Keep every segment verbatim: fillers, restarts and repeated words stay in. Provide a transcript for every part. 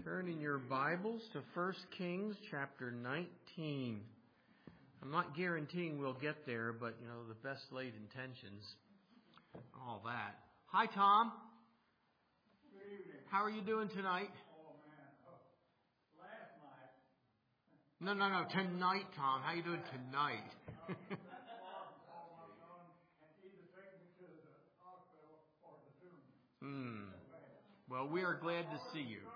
Turn in your Bibles to First Kings chapter nineteen. I'm not guaranteeing we'll get there, but, you know, the best laid intentions, all that. Hi, Tom. Good evening. How are you doing tonight? Oh, man. Oh, last night. No, no, no. Tonight, Tom. How you doing tonight? uh, that alarm called my son and either take me to the hospital or the tomb. Hmm. Well, we are glad to see you.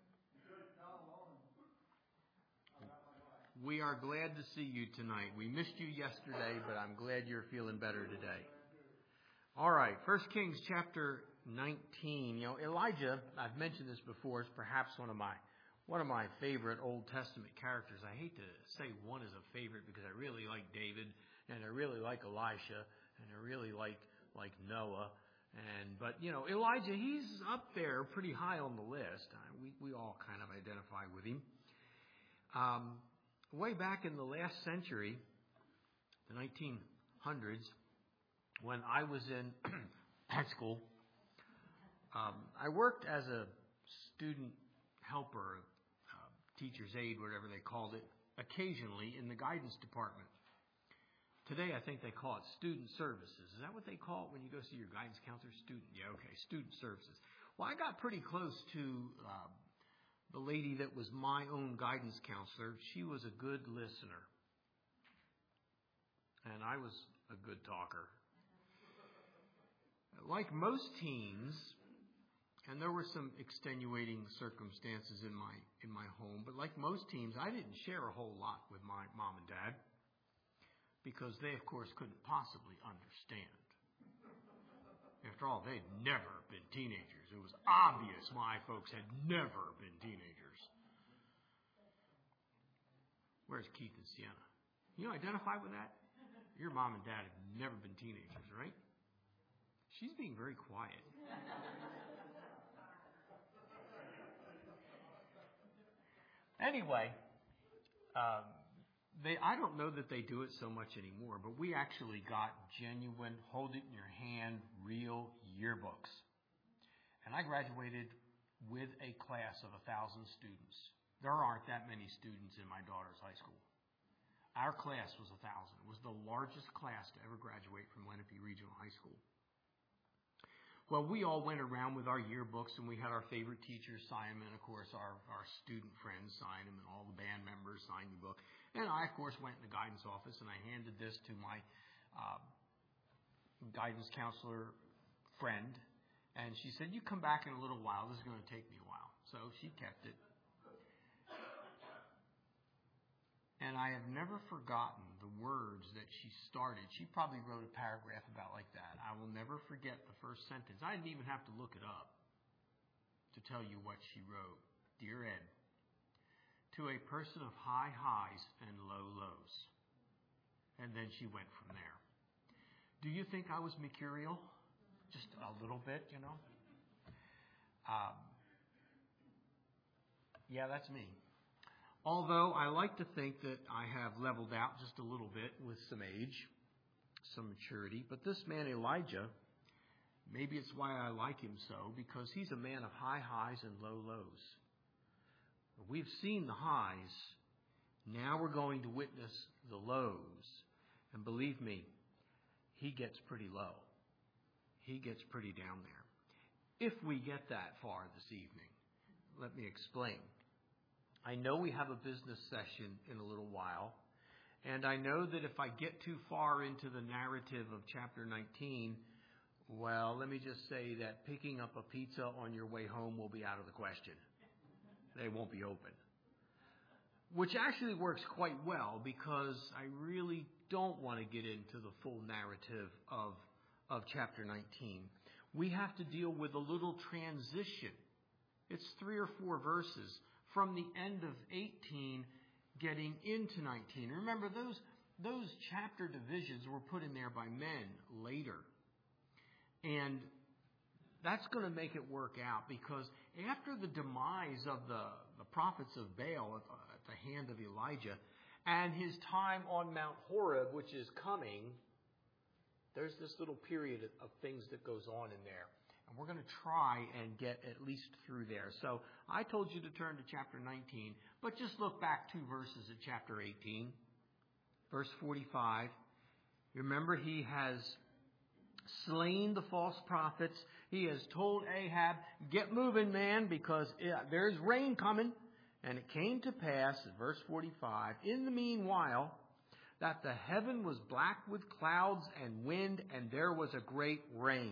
We are glad to see you tonight. We missed you yesterday, but I'm glad you're feeling better today. All right, First Kings chapter nineteen. You know, Elijah, I've mentioned this before, is perhaps one of my one of my favorite Old Testament characters. I hate to say one is a favorite because I really like David, and I really like Elisha, and I really like like Noah. And but you know, Elijah, he's up there pretty high on the list. We we all kind of identify with him. Um, way back in the last century, the nineteen hundreds, when I was in high school, um, I worked as a student helper, uh, teacher's aide, whatever they called it, occasionally in the guidance department. Today, I think they call it student services. Is that what they call it when you go see your guidance counselor? Student, yeah, okay, student services. Well, I got pretty close to uh, the lady that was my own guidance counselor. She was a good listener, and I was a good talker. Like most teens, and there were some extenuating circumstances in my in my home, but like most teens, I didn't share a whole lot with my mom and dad, because they, of course, couldn't possibly understand. After all, they'd never been teenagers. It was obvious my folks had never been teenagers. Where's Keith and Sienna? You identify with that? Your mom and dad have never been teenagers, right? She's being very quiet. Anyway, um, They, I don't know that they do it so much anymore, but we actually got genuine, hold it in your hand, real yearbooks. And I graduated with a class of a thousand students. There aren't that many students in my daughter's high school. Our class was a thousand. It was the largest class to ever graduate from Lenape Regional High School. Well, we all went around with our yearbooks, and we had our favorite teachers sign them, and of course our, our student friends signed them, and all the band members signed the book. And I, of course, went in the guidance office, and I handed this to my uh, guidance counselor friend, and she said, "You come back in a little while. This is going to take me a while." So she kept it. And I have never forgotten the words that she started. She probably wrote a paragraph about like that. I will never forget the first sentence. I didn't even have to look it up to tell you what she wrote. "Dear Ed, to a person of high highs and low lows." And then she went from there. Do you think I was mercurial? Just a little bit, you know? Um, yeah, that's me. Although I like to think that I have leveled out just a little bit with some age, some maturity. But this man Elijah, maybe it's why I like him so, because he's a man of high highs and low lows. We've seen the highs. Now we're going to witness the lows. And believe me, he gets pretty low. He gets pretty down there. If we get that far this evening, let me explain. I know we have a business session in a little while, and I know that if I get too far into the narrative of chapter nineteen, well, let me just say that picking up a pizza on your way home will be out of the question. They won't be open. Which actually works quite well, because I really don't want to get into the full narrative of, of chapter nineteen. We have to deal with a little transition. It's three or four verses from the end of eighteen getting into nineteen. Remember, those, those chapter divisions were put in there by men later. And that's going to make it work out, because after the demise of the, the prophets of Baal at the, at the hand of Elijah and his time on Mount Horeb, which is coming, there's this little period of things that goes on in there. And we're going to try and get at least through there. So I told you to turn to chapter nineteen, but just look back two verses at chapter eighteen. Verse forty-five. Remember, he has slain the false prophets. He has told Ahab, get moving, man, because there's rain coming. And it came to pass, in verse forty-five, in the meanwhile, that the heaven was black with clouds and wind, and there was a great rain.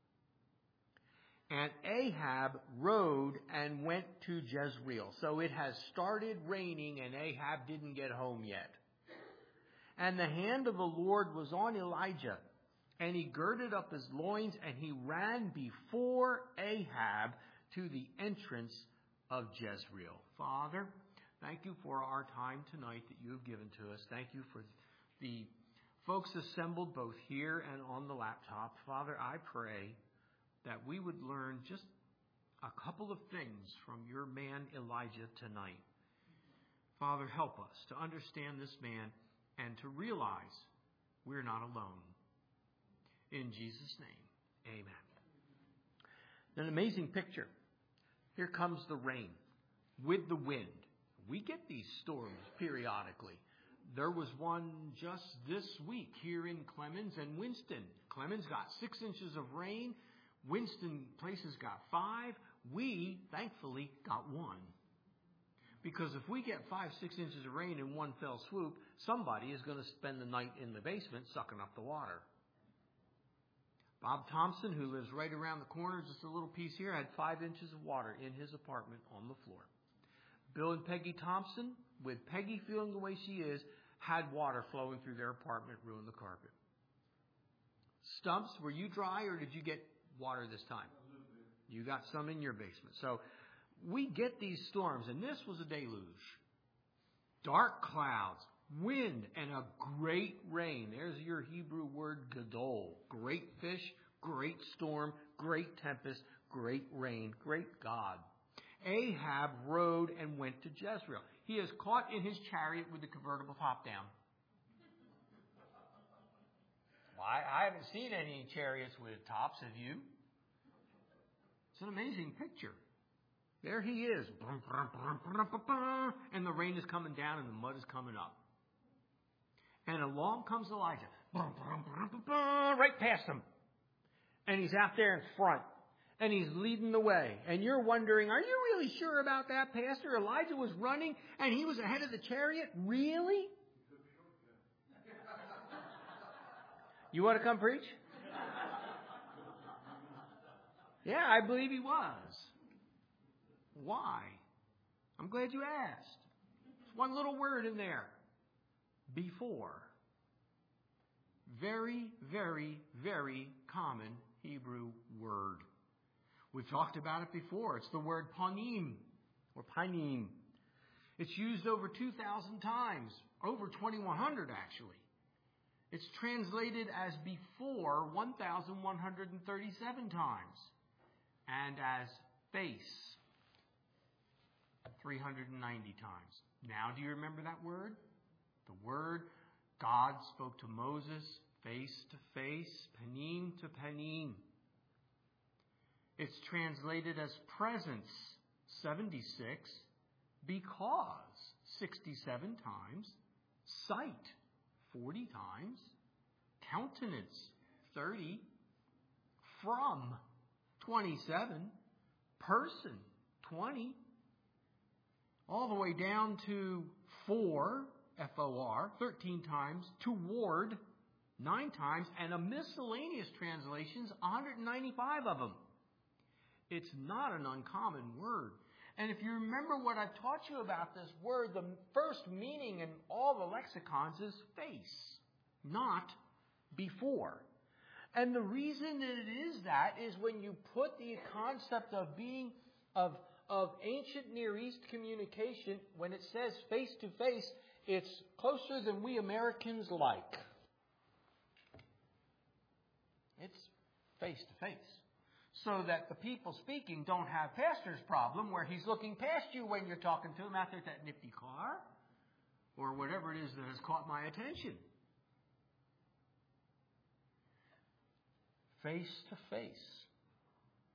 And Ahab rode and went to Jezreel. So it has started raining, and Ahab didn't get home yet. And the hand of the Lord was on Elijah, and he girded up his loins, and he ran before Ahab to the entrance of Jezreel. Father, thank you for our time tonight that you have given to us. Thank you for the folks assembled both here and on the laptop. Father, I pray that we would learn just a couple of things from your man Elijah tonight. Father, help us to understand this man and to realize we're not alone. In Jesus' name, amen. An amazing picture. Here comes the rain with the wind. We get these storms periodically. There was one just this week here in Clemens and Winston. Clemens got six inches of rain. Winston places got five. We, thankfully, got one. Because if we get five, six inches of rain in one fell swoop, somebody is going to spend the night in the basement sucking up the water. Bob Thompson, who lives right around the corner, just a little piece here, had five inches of water in his apartment on the floor. Bill and Peggy Thompson, with Peggy feeling the way she is, had water flowing through their apartment, ruined the carpet. Stumps, were you dry or did you get water this time? You got some in your basement. So we get these storms, and this was a deluge. Dark clouds, wind, and a great rain. There's your Hebrew word gadol. Great fish, great storm, great tempest, great rain, great God. Ahab rode and went to Jezreel. He is caught in his chariot with the convertible top down. Well, I, I haven't seen any chariots with tops, have you? It's an amazing picture. There he is. And the rain is coming down and the mud is coming up. And along comes Elijah. Right past him. And he's out there in front. And he's leading the way. And you're wondering, are you really sure about that, Pastor? Elijah was running and he was ahead of the chariot? Really? You want to come preach? Yeah, I believe he was. Why? I'm glad you asked. There's one little word in there. Before. Very, very, very common Hebrew word. We've talked about it before. It's the word panim, or panim. It's used over two thousand times, over twenty-one hundred actually. It's translated as before one thousand one hundred thirty-seven times, and as face three hundred ninety times. Now, do you remember that word? The word God spoke to Moses face to face, panim to panim. It's translated as presence, seventy-six, because, sixty-seven times, sight, forty times, countenance, thirty, from, twenty-seven, person, twenty, all the way down to for, F O R, thirteen times, toward, nine times, and a miscellaneous translations, one hundred ninety-five of them. It's not an uncommon word. And if you remember what I've taught you about this word, the first meaning in all the lexicons is face, not before. And the reason that it is that is when you put the concept of being, of, of ancient Near East communication, when it says face to face, it's closer than we Americans like. It's face to face. So that the people speaking don't have pastor's problem where he's looking past you when you're talking to him out there at that nifty car or whatever it is that has caught my attention. Face to face.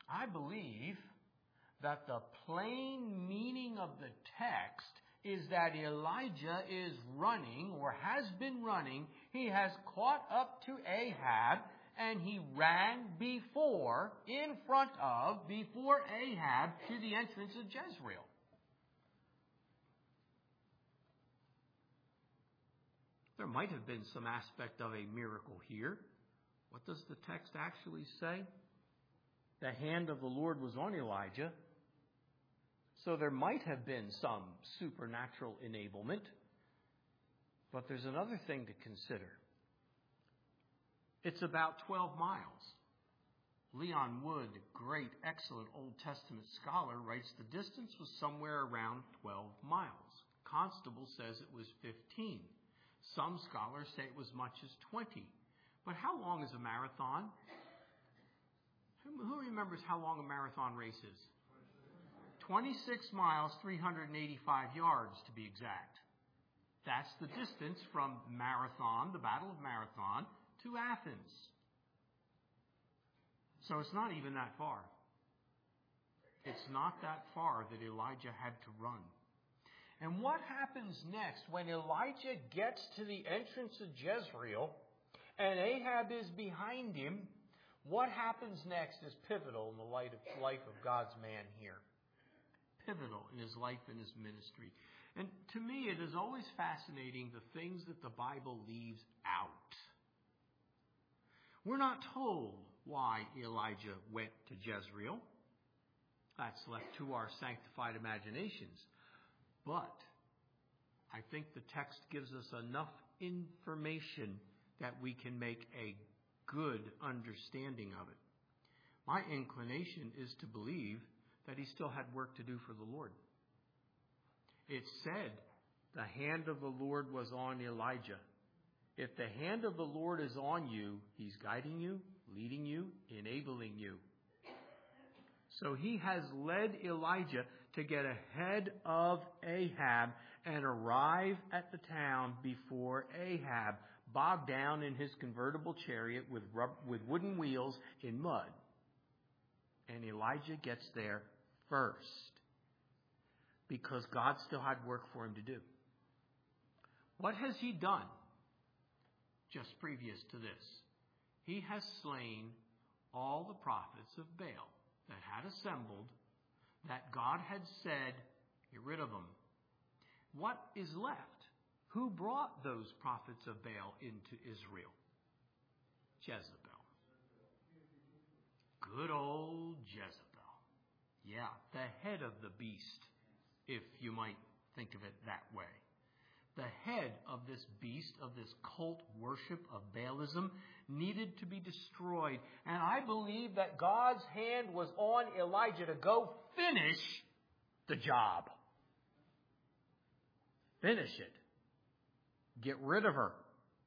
I believe that the plain meaning of the text is that Elijah is running, or has been running. He has caught up to Ahab, and he ran before, in front of, before Ahab, to the entrance of Jezreel. There might have been some aspect of a miracle here. What does the text actually say? The hand of the Lord was on Elijah. So there might have been some supernatural enablement. But there's another thing to consider. It's about twelve miles. Leon Wood, great, excellent Old Testament scholar, writes the distance was somewhere around twelve miles. Constable says it was fifteen. Some scholars say it was much as twenty. But how long is a marathon? Who remembers how long a marathon race is? twenty-six miles, three hundred eighty-five yards to be exact. That's the distance from Marathon, the Battle of Marathon, to Athens. So it's not even that far. It's not that far that Elijah had to run. And what happens next when Elijah gets to the entrance of Jezreel and Ahab is behind him? What happens next is pivotal in the light of, life of God's man here. Pivotal in his life and his ministry. And to me, it is always fascinating the things that the Bible leaves out. We're not told why Elijah went to Jezreel. That's left to our sanctified imaginations. But I think the text gives us enough information that we can make a good understanding of it. My inclination is to believe that he still had work to do for the Lord. It said the hand of the Lord was on Elijah. If the hand of the Lord is on you, he's guiding you, leading you, enabling you. So he has led Elijah to get ahead of Ahab and arrive at the town before Ahab, bogged down in his convertible chariot with rub- with wooden wheels in mud. And Elijah gets there first because God still had work for him to do. What has he done just previous to this? He has slain all the prophets of Baal that had assembled, that God had said, get rid of them. What is left? Who brought those prophets of Baal into Israel? Jezebel. Good old Jezebel. Yeah, the head of the beast, if you might think of it that way. The head of this beast, of this cult worship of Baalism, needed to be destroyed. And I believe that God's hand was on Elijah to go finish the job. Finish it. Get rid of her.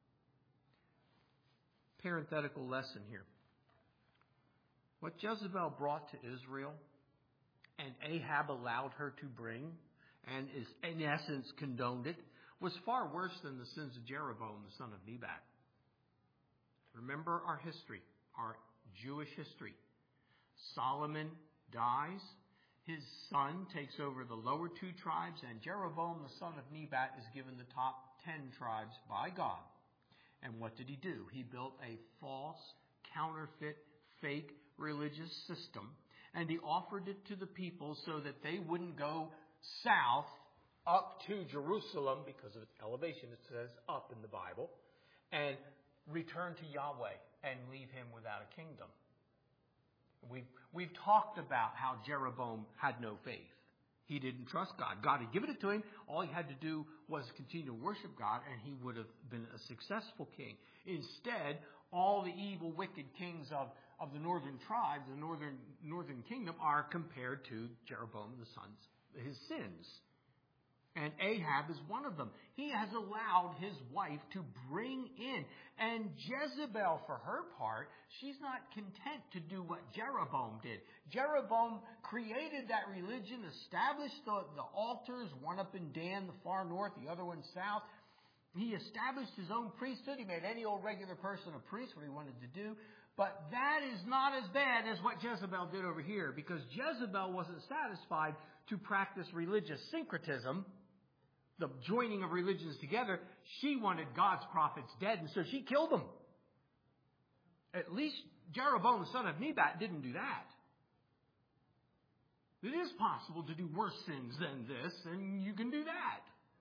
Parenthetical lesson here. What Jezebel brought to Israel and Ahab allowed her to bring, and is in essence condoned it, was far worse than the sins of Jeroboam, the son of Nebat. Remember our history, our Jewish history. Solomon dies. His son takes over the lower two tribes, and Jeroboam, the son of Nebat, is given the top ten tribes by God. And what did he do? He built a false, counterfeit, fake religious system, and he offered it to the people so that they wouldn't go south up to Jerusalem, because of its elevation, it says up in the Bible, and return to Yahweh and leave him without a kingdom. We've, we've talked about how Jeroboam had no faith. He didn't trust God. God had given it to him. All he had to do was continue to worship God, and he would have been a successful king. Instead, all the evil, wicked kings of, of the northern tribes, the northern northern kingdom, are compared to Jeroboam, the sons, his sins. And Ahab is one of them. He has allowed his wife to bring in. And Jezebel, for her part, she's not content to do what Jeroboam did. Jeroboam created that religion, established the, the altars, one up in Dan, the far north, the other one south. He established his own priesthood. He made any old regular person a priest, what he wanted to do. But that is not as bad as what Jezebel did over here, because Jezebel wasn't satisfied to practice religious syncretism, the joining of religions together. She wanted God's prophets dead, and so she killed them. At least Jeroboam, son of Nebat, didn't do that. It is possible to do worse sins than this, and you can do that.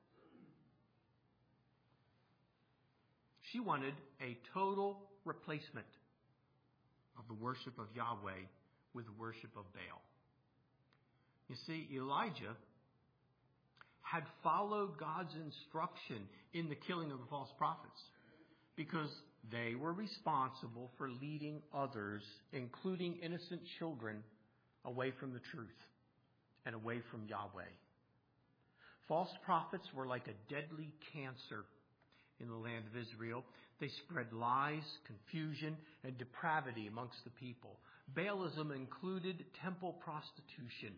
She wanted a total replacement of the worship of Yahweh with the worship of Baal. You see, Elijah had followed God's instruction in the killing of the false prophets because they were responsible for leading others, including innocent children, away from the truth and away from Yahweh. False prophets were like a deadly cancer in the land of Israel. They spread lies, confusion, and depravity amongst the people. Baalism included temple prostitution.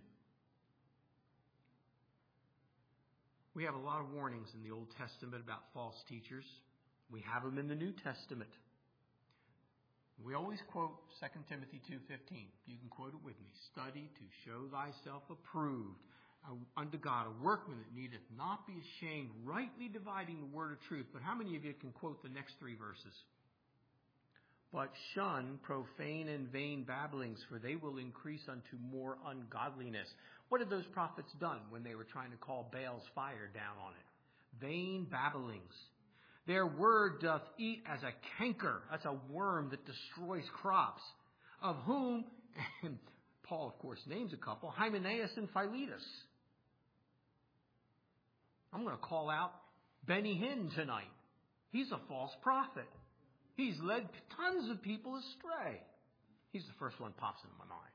We have a lot of warnings in the Old Testament about false teachers. We have them in the New Testament. We always quote Second Timothy two fifteen. You can quote it with me. Study to show thyself approved unto God, a workman that needeth not be ashamed, rightly dividing the word of truth. But how many of you can quote the next three verses? But shun profane and vain babblings, for they will increase unto more ungodliness. What had those prophets done when they were trying to call Baal's fire down on it? Vain babblings. Their word doth eat as a canker. That's a worm that destroys crops. Of whom, and Paul, of course, names a couple, Hymenaeus and Philetus. I'm going to call out Benny Hinn tonight. He's a false prophet. He's led tons of people astray. He's the first one that pops into my mind.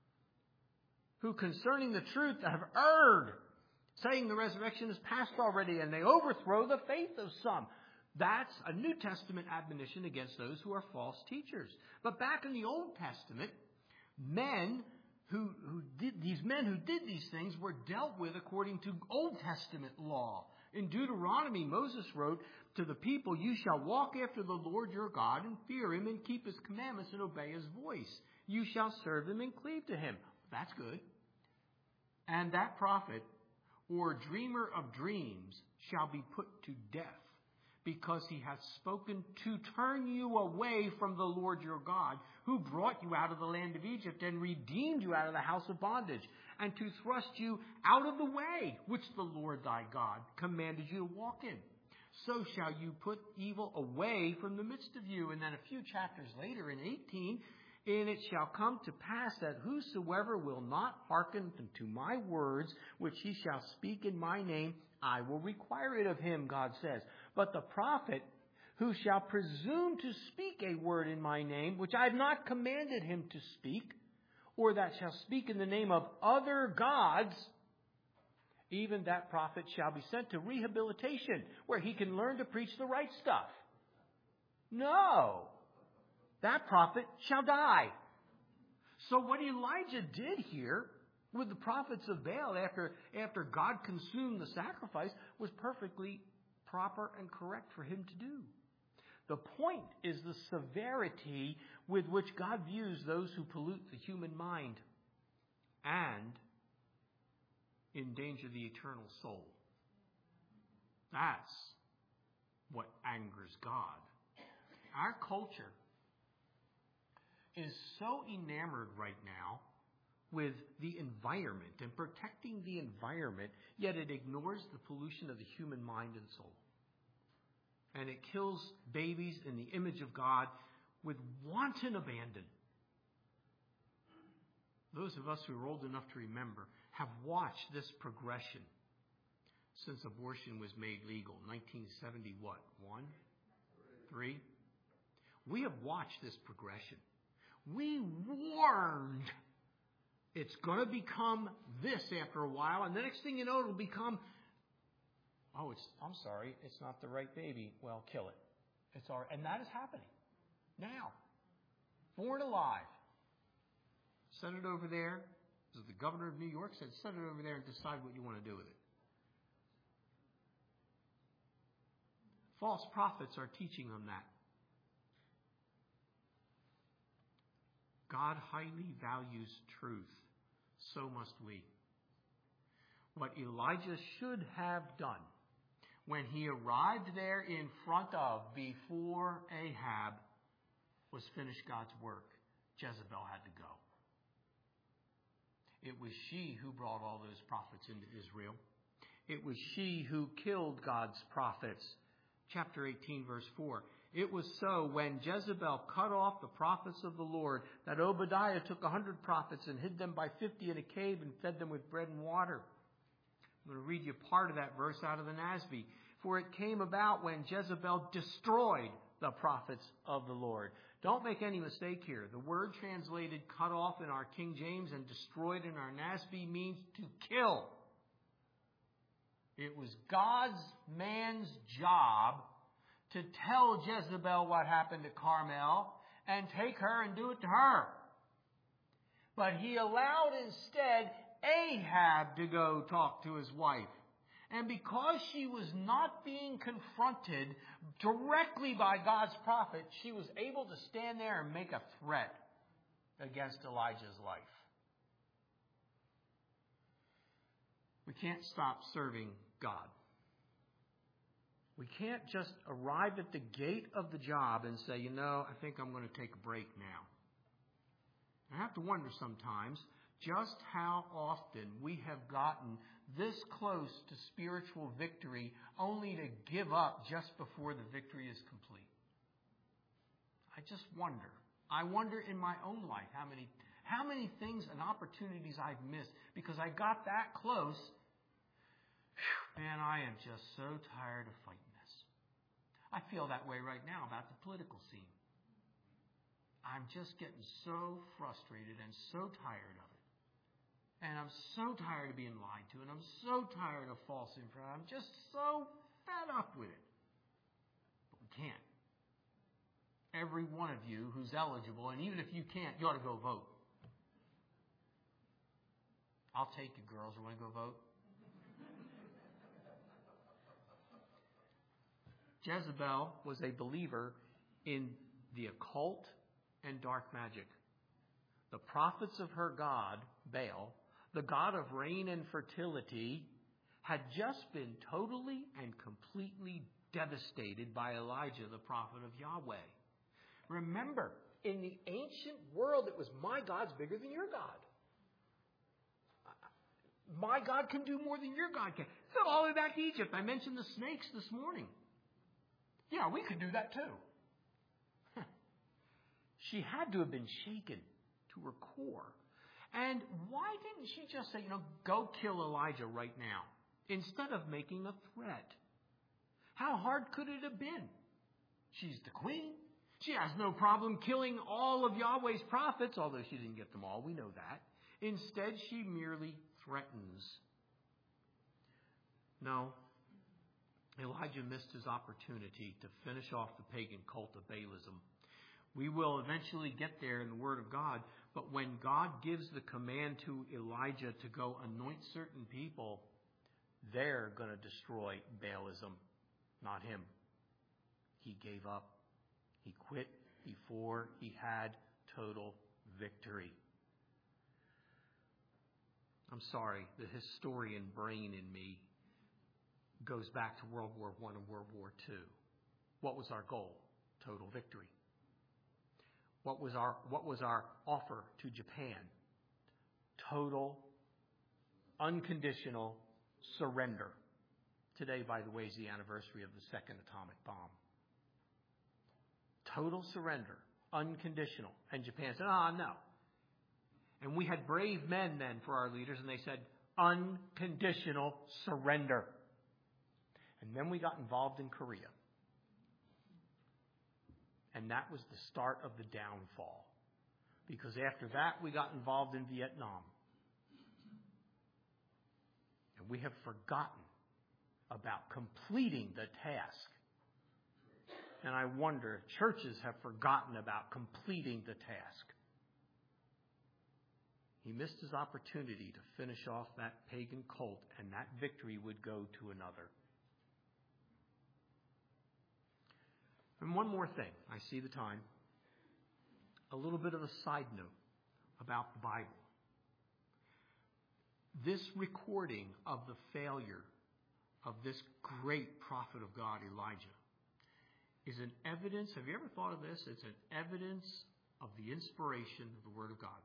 Who concerning the truth have erred, saying the resurrection is past already, and they overthrow the faith of some. That's a New Testament admonition against those who are false teachers. But back in the Old Testament, men who, who did these men who did these things were dealt with according to Old Testament law. In Deuteronomy, Moses wrote to the people, "You shall walk after the Lord your God and fear him and keep his commandments and obey his voice. You shall serve him and cleave to him." That's good. "And that prophet or dreamer of dreams shall be put to death, because he hath spoken to turn you away from the Lord your God, who brought you out of the land of Egypt and redeemed you out of the house of bondage, and to thrust you out of the way which the Lord thy God commanded you to walk in. So shall you put evil away from the midst of you." And then a few chapters later in eighteen, "And it shall come to pass that whosoever will not hearken unto my words, which he shall speak in my name, I will require it of him," God says. "But the prophet who shall presume to speak a word in my name, which I have not commanded him to speak, or that shall speak in the name of other gods, even that prophet shall be sent to rehabilitation, where he can learn to preach the right stuff." No. That prophet shall die. So what Elijah did here with the prophets of Baal after, after God consumed the sacrifice was perfectly proper and correct for him to do. The point is the severity with which God views those who pollute the human mind and endanger the eternal soul. That's what angers God. Our culture is so enamored right now with the environment and protecting the environment, yet it ignores the pollution of the human mind and soul. And it kills babies in the image of God with wanton abandon. Those of us who are old enough to remember have watched this progression since abortion was made legal. nineteen seventy what? One? Three? We have watched this progression. We warned it's going to become this after a while, and the next thing you know, it'll become, oh, it's, I'm sorry, it's not the right baby. Well, kill it. It's all right. And that is happening now. Born alive. Set it over there. As the governor of New York said, set it over there and decide what you want to do with it. False prophets are teaching them that. God highly values truth. So must we. What Elijah should have done when he arrived there in front of, before Ahab, was finish God's work. Jezebel had to go. It was she who brought all those prophets into Israel. It was she who killed God's prophets. Chapter eighteen, verse four. It was so when Jezebel cut off the prophets of the Lord that Obadiah took a hundred prophets and hid them by fifty in a cave and fed them with bread and water. I'm going to read you part of that verse out of the N A S B. For it came about when Jezebel destroyed the prophets of the Lord. Don't make any mistake here. The word translated cut off in our King James and destroyed in our N A S B means to kill. It was God's man's job to tell Jezebel what happened at Carmel and take her and do it to her. But he allowed instead Ahab to go talk to his wife. And because she was not being confronted directly by God's prophet, she was able to stand there and make a threat against Elijah's life. We can't stop serving God. We can't just arrive at the gate of the job and say, you know, I think I'm going to take a break now. I have to wonder sometimes just how often we have gotten this close to spiritual victory only to give up just before the victory is complete. I just wonder. I wonder in my own life how many how many things and opportunities I've missed because I got that close. Whew, man, I am just so tired of fighting this. I feel that way right now about the political scene. I'm just getting so frustrated and so tired of it. And I'm so tired of being lied to. And I'm so tired of false information. I'm just so fed up with it. But we can't. Every one of you who's eligible, and even if you can't, you ought to go vote. I'll take you, girls. You want to go vote? Jezebel was a believer in the occult and dark magic. The prophets of her god, Baal, the god of rain and fertility, had just been totally and completely devastated by Elijah, the prophet of Yahweh. Remember, in the ancient world, it was my God's bigger than your God. My God can do more than your God can. So all the way back to Egypt. I mentioned the snakes this morning. Yeah, we could do that too. She had to have been shaken to her core. And why didn't she just say, you know, go kill Elijah right now, instead of making a threat? How hard could it have been? She's the queen. She has no problem killing all of Yahweh's prophets, although she didn't get them all. We know that. Instead, she merely threatens. No, Elijah missed his opportunity to finish off the pagan cult of Baalism. We will eventually get there in the Word of God, but when God gives the command to Elijah to go anoint certain people, they're going to destroy Baalism, not him. He gave up. He quit before he had total victory. I'm sorry, the historian brain in me goes back to World War One and World War Two. What was our goal? Total victory. What was our what was our offer to Japan? Total, unconditional surrender. Today, by the way, is the anniversary of the second atomic bomb. Total surrender, unconditional. And Japan said, ah, no. And we had brave men then for our leaders, and they said, unconditional surrender. And then we got involved in Korea. And that was the start of the downfall. Because after that, we got involved in Vietnam. And we have forgotten about completing the task. And I wonder if churches have forgotten about completing the task. He missed his opportunity to finish off that pagan cult, and that victory would go to another. And one more thing. I see the time. A little bit of a side note. about the Bible. This recording of the failure of this great prophet of God, Elijah, is an evidence. Have you ever thought of this? It's an evidence of the inspiration of the Word of God.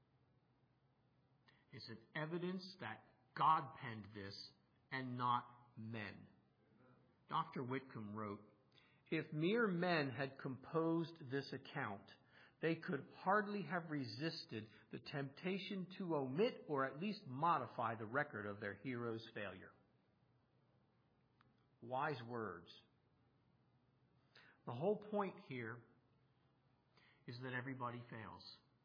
It's an evidence that God penned this and not men. Doctor Whitcomb wrote, "If mere men had composed this account, they could hardly have resisted the temptation to omit or at least modify the record of their hero's failure." Wise words. The whole point here is that everybody fails.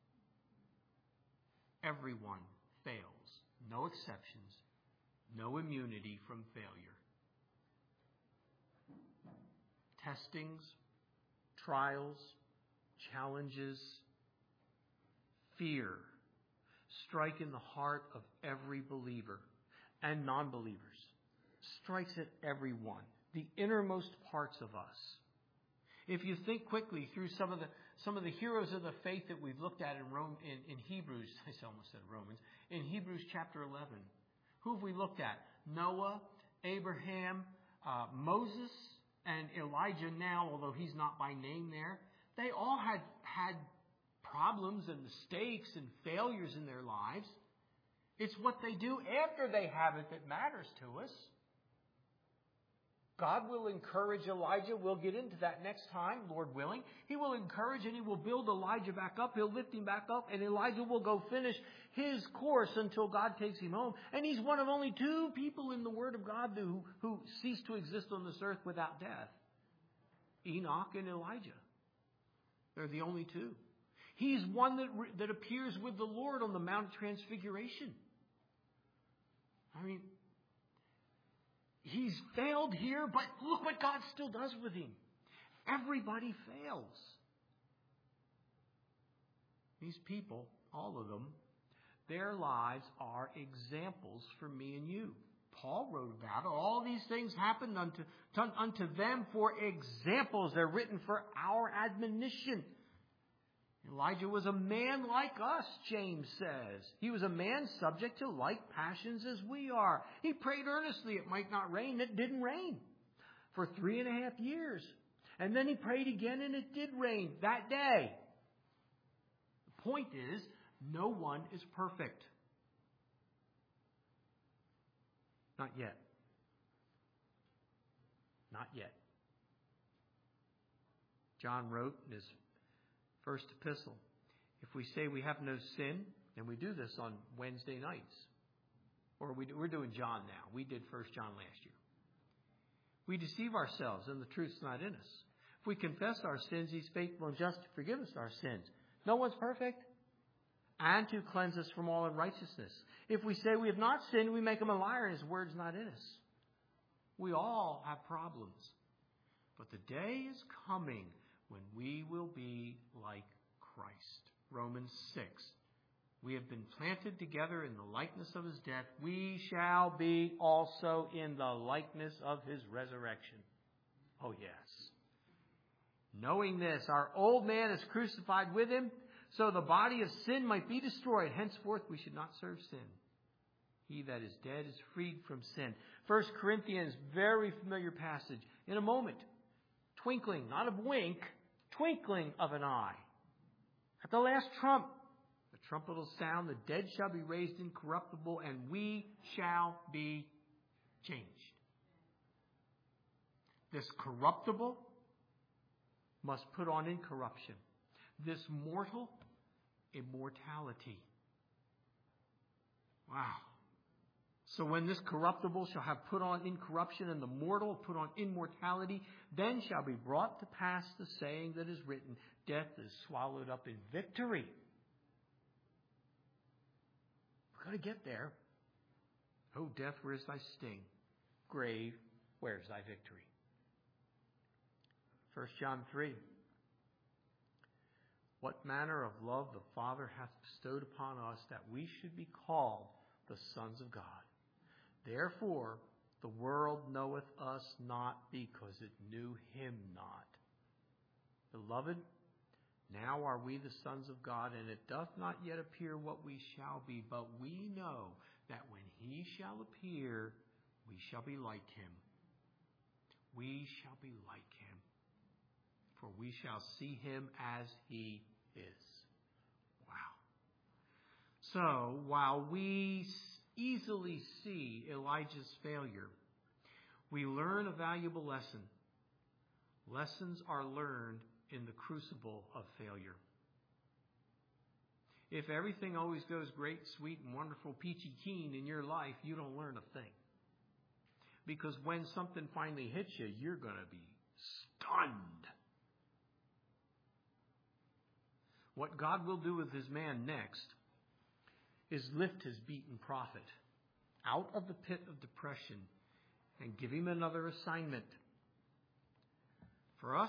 Everyone fails. No exceptions. No immunity from failure. Testings, trials, challenges, fear strike in the heart of every believer and non-believers. Strikes at everyone, the innermost parts of us. If you think quickly through some of the some of the heroes of the faith that we've looked at in Rome in, in Hebrews, I almost said Romans, in Hebrews chapter eleven, who have we looked at? Noah, Abraham, uh, Moses, and Elijah now, although he's not by name there. They all had had problems and mistakes and failures in their lives. It's what they do after they have it that matters to us. God will encourage Elijah. We'll get into that next time, Lord willing. He will encourage and he will build Elijah back up. He'll lift him back up, and Elijah will go finish his course until God takes him home. And he's one of only two people in the Word of God who, who cease to exist on this earth without death. Enoch and Elijah. They're the only two. He's one that, that appears with the Lord on the Mount of Transfiguration. I mean, he's failed here, but look what God still does with him. Everybody fails. These people, all of them, their lives are examples for me and you. Paul wrote about it. All these things happened unto, unto them for examples. They're written for our admonition. Elijah was a man like us, James says. He was a man subject to like passions as we are. He prayed earnestly it might not rain. It didn't rain for three and a half years. And then he prayed again and it did rain that day. The point is, no one is perfect. Not yet. Not yet. John wrote in his first epistle, if we say we have no sin, and we do this on Wednesday nights, or we do, we're doing John now. We did First John last year. We deceive ourselves, and the truth's not in us. If we confess our sins, he's faithful and just to forgive us our sins. No one's perfect, and to cleanse us from all unrighteousness. If we say we have not sinned, we make him a liar, and his word's not in us. We all have problems, but the day is coming when we will be like Christ. Romans six. We have been planted together in the likeness of his death. We shall be also in the likeness of his resurrection. Oh, yes. Knowing this, our old man is crucified with him, so the body of sin might be destroyed. Henceforth, we should not serve sin. He that is dead is freed from sin. First Corinthians, very familiar passage. In a moment, twinkling, not a wink, twinkling of an eye. At the last trump, the trumpet will sound, the dead shall be raised incorruptible, and we shall be changed. This corruptible must put on incorruption. This mortal, immortality. Wow. So when this corruptible shall have put on incorruption, and the mortal put on immortality, then shall be brought to pass the saying that is written, death is swallowed up in victory. We're going to get there. O death, where is thy sting? Grave, where is thy victory? First John three. What manner of love the Father hath bestowed upon us, that we should be called the sons of God. Therefore, the world knoweth us not, because it knew him not. Beloved, Now are we the sons of God, and it doth not yet appear what we shall be, but we know that when he shall appear, we shall be like him. We shall be like him, for we shall see him as he is. Wow. So, while we easily see Elijah's failure, we learn a valuable lesson. Lessons are learned in the crucible of failure. If everything always goes great, sweet, and wonderful, peachy keen in your life, you don't learn a thing. Because when something finally hits you, you're going to be stunned. What God will do with his man next is lift his beaten prophet out of the pit of depression and give him another assignment. For us,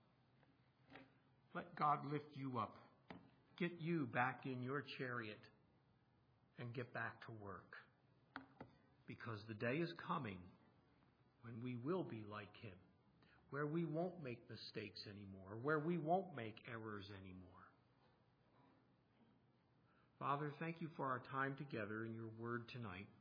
let God lift you up, get you back in your chariot, and get back to work. Because the day is coming when we will be like him, where we won't make mistakes anymore, where we won't make errors anymore. Father, thank you for our time together in your word tonight.